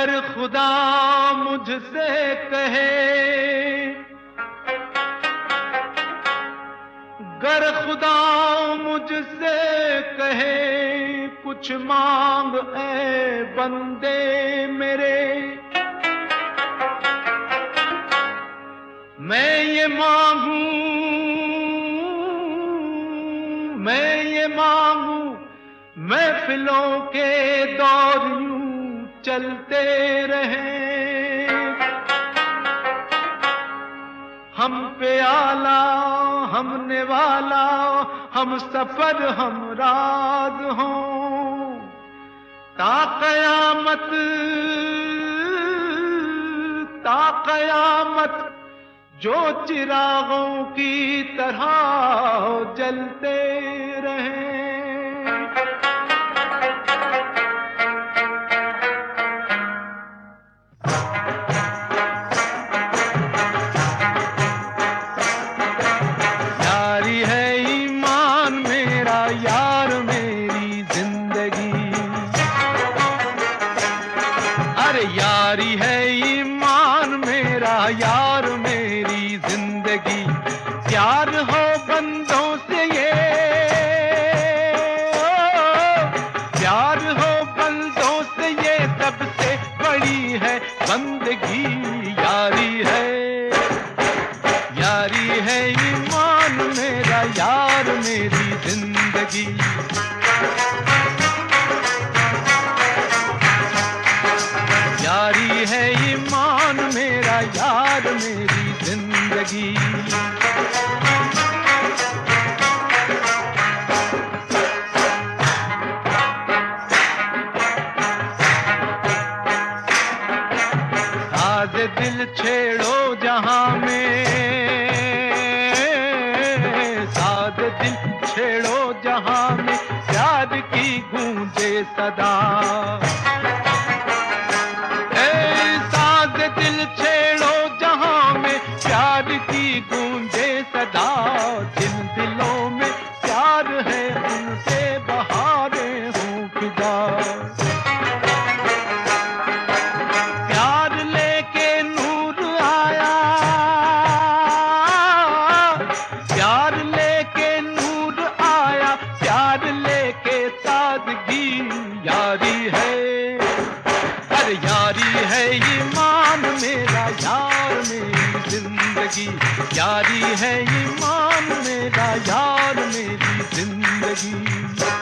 गर खुदा मुझसे कहे, गर खुदा मुझसे कहे कुछ मांग ऐ बंदे मेरे, मैं ये मांगू, मैं ये मांगू, महफिलों के दौर यूं चलते रहे, हम पे आला हम नेवाला, हम सफर हम राज हों, ता कयामत, ता कयामत जो चिरागों की तरह जलते रहे। यारी है ईमान मेरा यार मेरी जिंदगी, अरे यारी है ईमान मेरा यार मेरी जिंदगी, प्यार हो बंदों से ये, प्यार हो बंदों से ये सबसे बड़ी है बंदगी, यारी है, यारी है ईमान मेरा यार मेरी जिंदगी। यारी है ईमान मेरा यार मेरी जिंदगी। साज दिल छेड़ो जहां में, साज दिल छेड़ो जहां में, प्यार की गूंजे सदा, साज दिल छेड़ो जहां में, प्यार की गूंजे सदा, जिन दिलों में प्यार है उनसे बहारें हों फिदा, प्यार लेके नूर आया, प्यार लेके नूर आया, प्यार लेके ताजगी, यारी है, अरे यारी है ईमान मेरा यार मेरी जिंदगी, यारी है ईमान मेरा यार मेरी जिंदगी।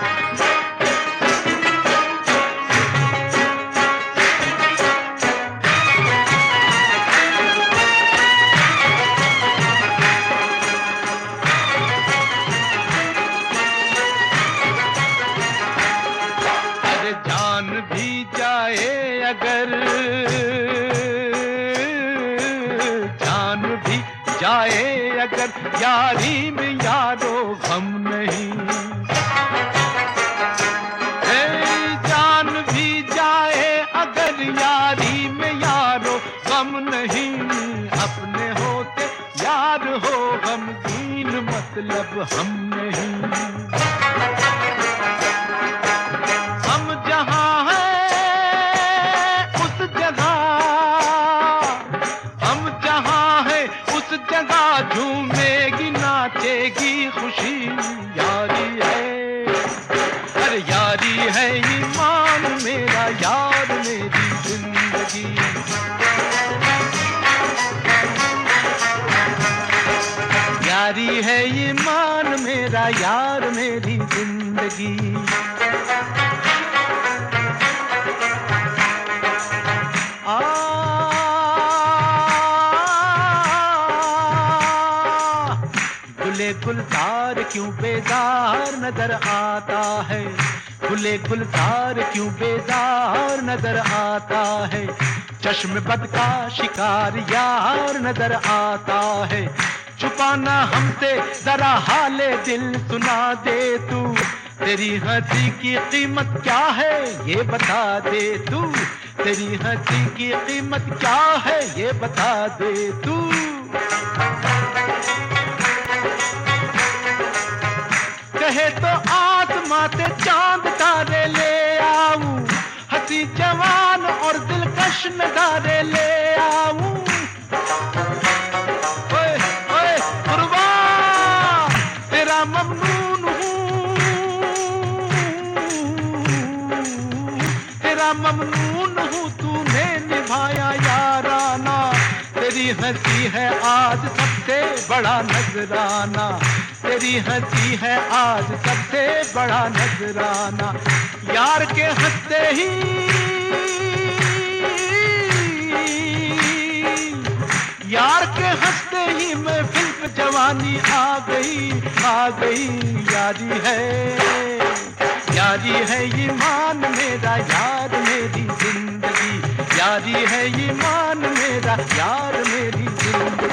जान भी जाए अगर, जान भी जाए अगर, यारी में यारो गम नहीं, जान भी जाए अगर, यारी में यारो गम नहीं, अपने होते यार हो गमगीन मतलब हम नहीं, झूमेगी नाचेगी खुशी, यारी है, अरे यारी है ईमान मेरा यार मेरी जिंदगी। यारी है ईमान मेरा यार मेरी जिंदगी। गुलजार क्यों बेजार नजर आता है, गुले गुलजार क्यों बेजार नजर आता है, चश्म बद का शिकार यार नजर आता है, छुपाना हमसे जरा हाले दिल सुना दे तू, तेरी हंसी की कीमत क्या है ये बता दे तू, तेरी हंसी की कीमत क्या है ये बता दे तू। कहे तो आसमां से चांद तारे ले आऊं, हंसी जवान और दिलकश जश्न दारे ले आऊं। ओए ओए गुरुआ तेरा ममनून हूँ, तेरा ममनून हूँ, तूने निभाया याराना। तेरी हंसी है आज सबसे बड़ा नजराना, तेरी हंसी है आज सबसे बड़ा नजराना। यार के हंसते ही, यार के हंसते ही महफिल पे जवानी आ गई, आ गई। यारी है, यारी है ईमान मेरा, यार मेरी जिंदगी। यारी है ईमान मेरा, यार मेरी जिंदगी।